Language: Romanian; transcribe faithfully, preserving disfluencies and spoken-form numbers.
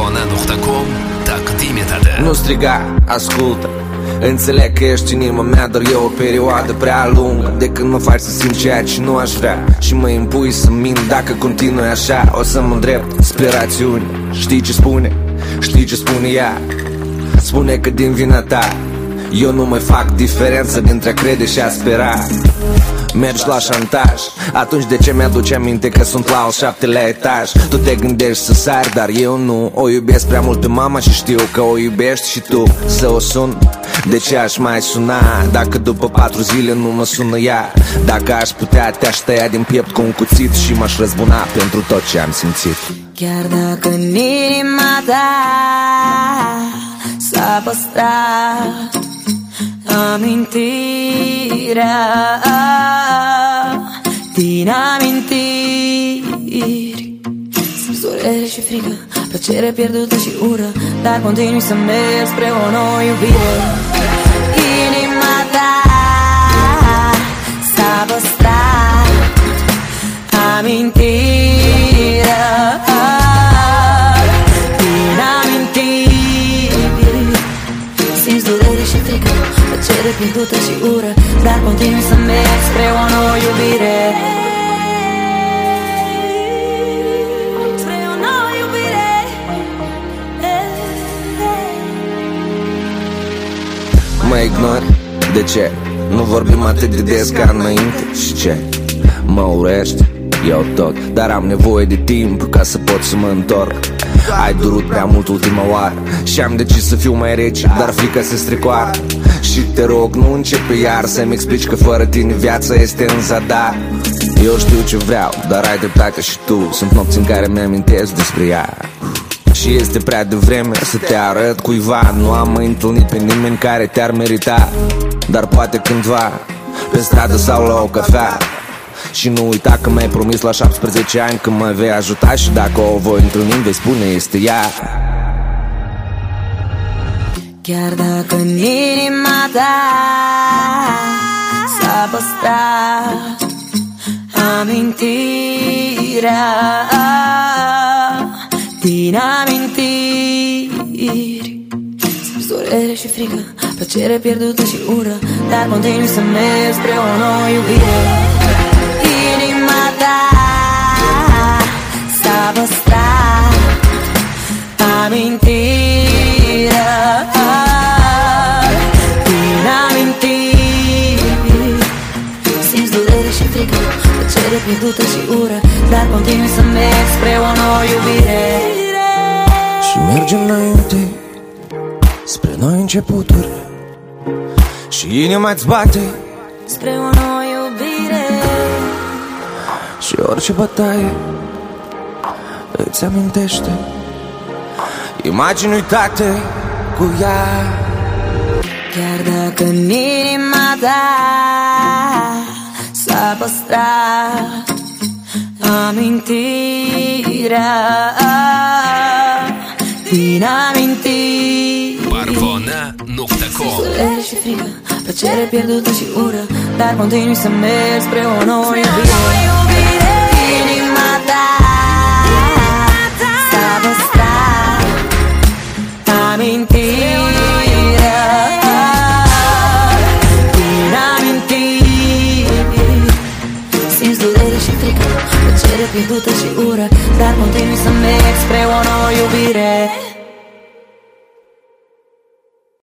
Parfona punct com. Taqdimitadı. Nu striga, ascultă. Înțeleg că ești inima mea, dar e o perioadă prea lungă de când mă faci să simt ceea ce nu aș vrea și mă impui să mint. Dacă continui așa, o să mă îndrept spre rațiune. Știi ce spune? Știi ce spune ea? Spune că din vina ta eu nu mai fac diferență dintre a crede și a spera. Mergi la șantaj, atunci de ce mi-aduce aminte că sunt la al șaptelea etaj? Tu te gândești să sari, dar eu nu. O iubesc prea mult pe mama și știu că o iubești și tu. Să o sun? De ce aș mai suna dacă după patru zile nu mă sună ea? Dacă aș putea, te-aș tăia din piept cu un cuțit și m-aș răzbuna pentru tot ce am simțit. Chiar dacă în inima ta s-a păstrat amintirea din amintiri, simți durere și frică, plăcere pierdută și ură, dar continui să mergi spre o nouă iubire. Inima ta s-a păstrat amintirea din amintiri, simți durere și frică, plăcere pierdută și ură, dar continui să mergi spre o nouă iubire. Spre o nouă iubire. Mă ignori? De ce? Nu vorbim atât de des ca înainte? Și ce? Mă urești? Eu tot, dar am nevoie de timp ca să pot să mă întorc. Ai durut prea mult ultima oară și am decis să fiu mai rece, dar frica se strecoară. Și te rog, nu începe iar să-mi explici că fără tine viața este în zadar. Eu știu ce vreau, dar ai dreptate și tu. Sunt nopți în care mi-amintesc despre ea și este prea devreme să te arăt cuiva. Nu am mai întâlnit pe nimeni care te-ar merita, dar poate cândva pe stradă sau la o cafea. Și nu uita că mi-ai promis la șaptesprezece ani că mă vei ajuta și dacă o voi întâlni vei spune este ea. Chiar dacă în inima ta s-a păstrat amintirea din amintiri, simți durere și frică, plăcere pierdută și ură, dar continui să mergi spre o nouă iubire. Inima ta s-a păstrat amintirea din amintiri, simți durere și frică, plăcere pierdută și ură, dar continui să mergi spre o nouă iubire. Și mergem înainte spre noi începuturi și inima-ți bate spre o nouă iubire. Și orice bătaie îți amintește imagini uitate cu ea. Chiar dacă în inima ta s-a păstrat amintirea din amintiri, Parfona punct com. durere și frică, plăcere pierdută și ură, dar continui să mergi spre o nouă iubire. Inima ta s-a păstrat amintirea din amintiri, simți durere și frică, plăcere pierdută și ură, dar continui să mergi spre o nouă iubire.